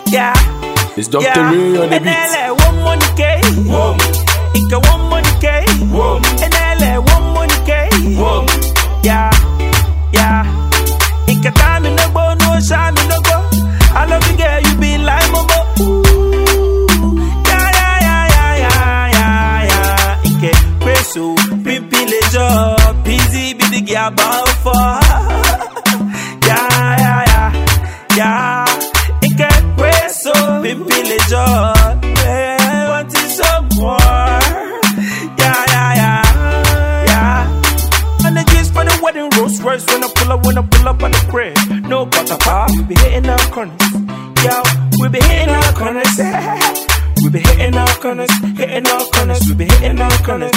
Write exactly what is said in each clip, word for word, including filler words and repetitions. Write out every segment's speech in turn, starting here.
Yeah. It's Doctor Ray on the beat. And L A one money K. Whoa. Ika one money K. Whoa. And L A one money K. Whoa. Yeah. Yeah. Ika time in the go, no shine in the go. I love you, girl, you be like Momo. Yeah, yeah, yeah, yeah, yeah, yeah, yeah. Ike preso, pimpi lejo, busy be the girl bound for. Yeah, yeah, yeah, yeah. Ike preso, pimpi lejo, I want it some more. Yeah, yeah, yeah, yeah. And the gist for the wedding, Rolls Royce when I pull up, when I pull up on the crib. No butter pop, we be hitting our corners. Yo, we be hitting our corners. We be hitting our corners, hitting our corners. We be hitting our corners.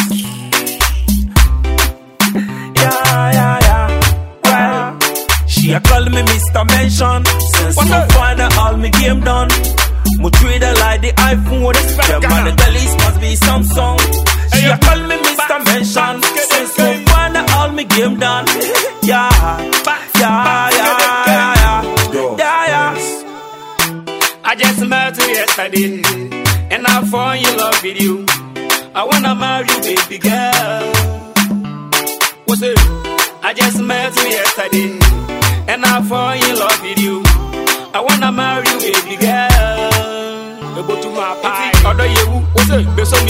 Yeah, yeah, yeah. Well, she a call me Mister Mention. Since so far that all me game done. Mo treat her like the iPhone. The man the girlies must be Samsung. She a call me Mister Mention. Since so far that all me game done. Yeah, yeah, yeah, yeah, yeah, yeah, yeah. I just met you yesterday, and I fall in love with you. I wanna marry you, baby girl. What's it? I just met you yesterday, and I fall in love with you. I wanna marry you, baby girl. Go to my pie, other you. What's it?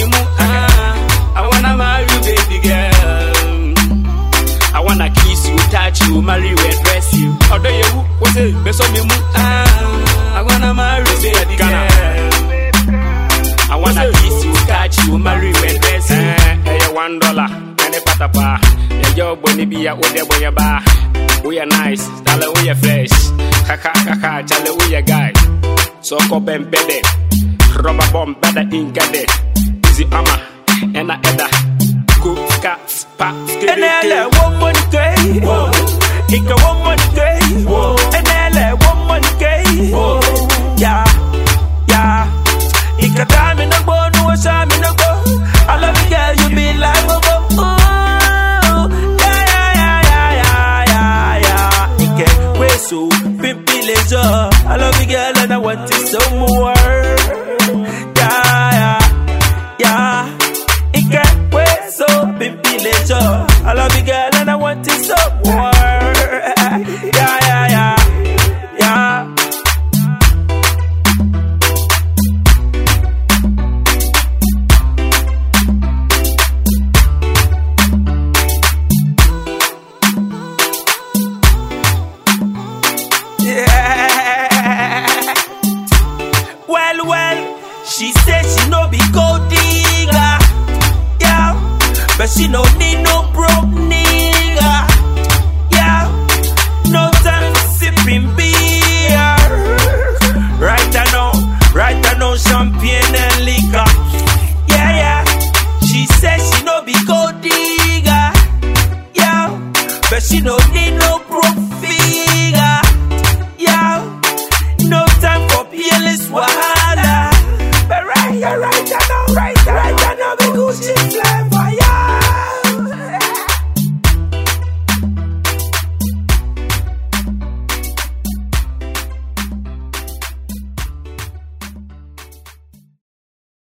I wanna marry you, baby girl. I wanna kiss you, touch you, marry you, and dress you. Other you. What's it? I wanna marry you, baby girl. I wanna kiss you, touch you, marry you, and dress you. Hey, one dollar, and a patapa. Yeah, your bonny be a old boy bar. We are nice, tell we are fresh. Kaka kaka, tell we are guy. So cop and bedded, rubber bomb better in cadet. Easy ama, and a edda. Cook cats, paps, and L A one money K. Ika one money K. And L A one money K. Yeah, yeah. Ika time in the go, no shine in the go. I love you, girl, you be like Momo. Ooh, yeah, yeah, yeah, yeah, yeah, yeah. Ike preso, pimpi lejo. I love you, girl, and I want it some more. Yeah, yeah, yeah. Ike preso, pimpi lejo. I love you, girl, and I want it some more. Yeah, yeah, yeah, yeah. Yeah. Well, well, she said she no be gold digger, yeah, but she no need no broke nigga, yeah. No time sipping beer. Right I know, right I know champagne and liquor, yeah, yeah. She said she no be gold digger, yeah, but she no need no broke figure. Yeah, no time for peerless wife.